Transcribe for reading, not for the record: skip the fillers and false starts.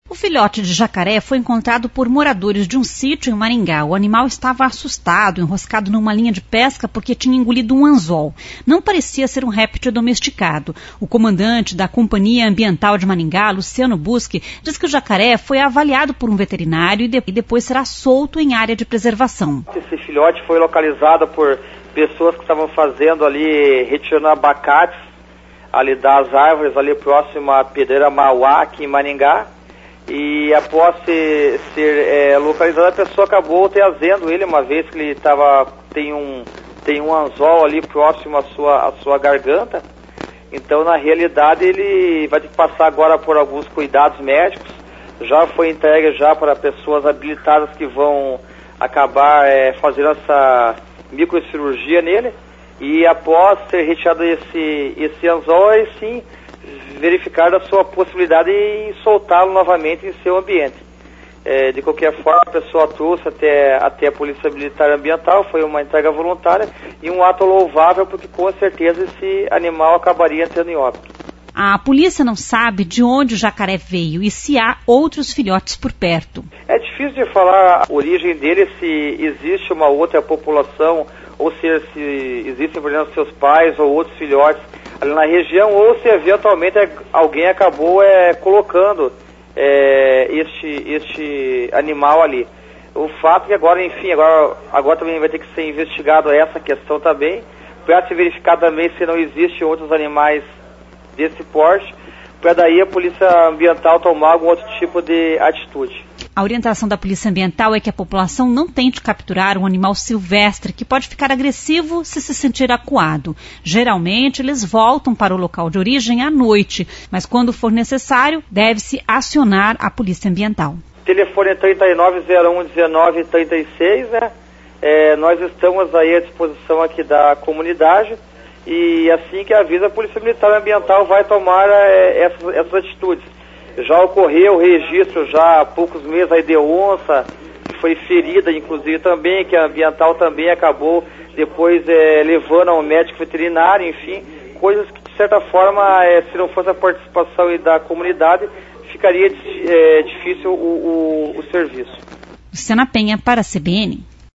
O filhote de jacaré foi encontrado por moradores de um sítio em Maringá. O animal estava assustado, enroscado numa linha de pesca porque tinha engolido um anzol. Não parecia ser um réptil domesticado. O comandante da Companhia Ambiental de Maringá, Luciano Busque, diz que o jacaré foi avaliado por um veterinário e depois será solto em área de preservação. Esse filhote foi localizado por pessoas que estavam fazendo ali, retirando abacates ali das árvores ali próximo à Pedreira Mauá, aqui em Maringá. E após ser localizado, a pessoa acabou trazendo ele, uma vez que ele tem um anzol ali próximo à sua garganta. Então, na realidade, ele vai ter que passar agora por alguns cuidados médicos. Já foi entregue já para pessoas habilitadas que vão acabar fazendo essa microcirurgia nele. E após ser retirado esse anzol, aí sim verificar a sua possibilidade e soltá-lo novamente em seu ambiente. De qualquer forma, a pessoa trouxe até a Polícia Militar Ambiental, foi uma entrega voluntária e um ato louvável, porque com certeza esse animal acabaria entrando em óbito. A polícia não sabe de onde o jacaré veio e se há outros filhotes por perto. É difícil de falar a origem dele, se existe uma outra população, ou se existem, por exemplo, seus pais ou outros filhotes ali na região, ou se eventualmente alguém acabou colocando este animal ali. O fato é que agora também vai ter que ser investigado essa questão também, para se verificar também se não existem outros animais desse porte, para daí a Polícia Ambiental tomar algum outro tipo de atitude. A orientação da Polícia Ambiental é que a população não tente capturar um animal silvestre que pode ficar agressivo se sentir acuado. Geralmente, eles voltam para o local de origem à noite, mas quando for necessário, deve-se acionar a Polícia Ambiental. Telefone é 3901-1936, né? Nós estamos aí à disposição aqui da comunidade e assim que avisa, a Polícia Militar Ambiental vai tomar essas atitudes. Já ocorreu o registro já há poucos meses aí de onça, que foi ferida, inclusive também, que a ambiental também acabou depois levando ao médico veterinário, enfim, coisas que de certa forma, se não fosse a participação da comunidade, ficaria difícil o serviço. Luciana Penha para a CBN.